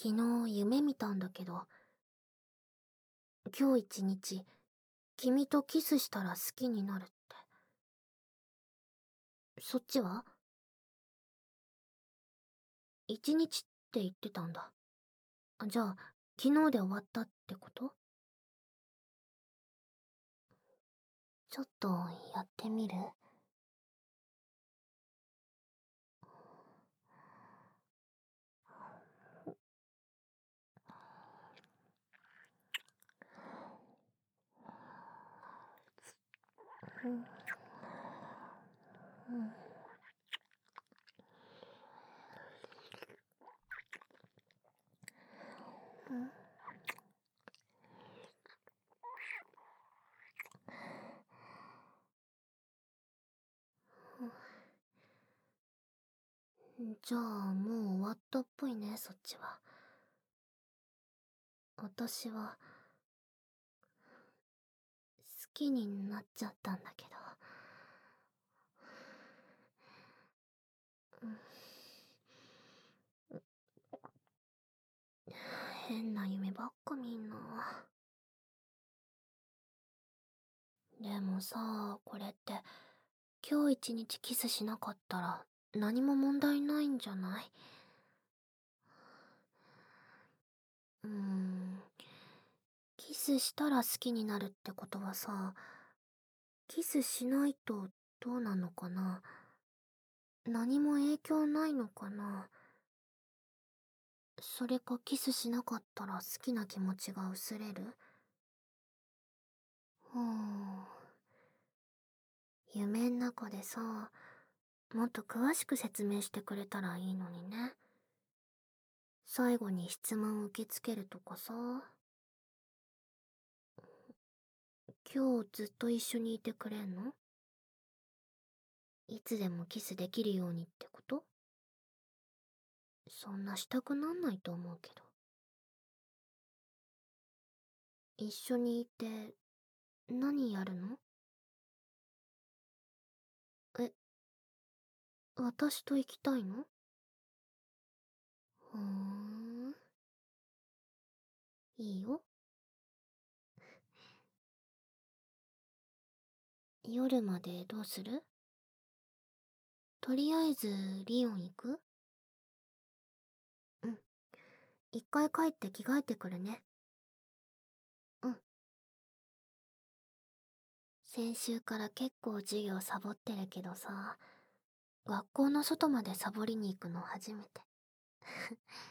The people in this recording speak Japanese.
昨日夢見たんだけど、今日一日、君とキスしたら好きになるって。そっちは？一日って言ってたんだ。じゃあ、昨日で終わったってこと？ちょっとやってみる？うん、じゃあ、もう終わったっぽいね、そっちは。私は、好きになっちゃったんだけど。変な夢ばっか見んな。でもさ、これって、今日一日キスしなかったら何も問題ないんじゃない？うーん、キスしたら好きになるってことはさ、キスしないとどうなのかな？何も影響ないのかな？それかキスしなかったら好きな気持ちが薄れる？うーん、夢ん中でさ、もっと詳しく説明してくれたらいいのにね。最後に質問受け付けるとかさ。今日ずっと一緒にいてくれんの？いつでもキスできるようにってこと？そんなしたくなんないと思うけど。一緒にいて何やるの？え、私と行きたいの？ふーん、いいよ。夜までどうする？とりあえずリオン行く？うん。一回帰って着替えてくるね。うん。先週から結構授業サボってるけどさ、学校の外までサボりに行くの初めて。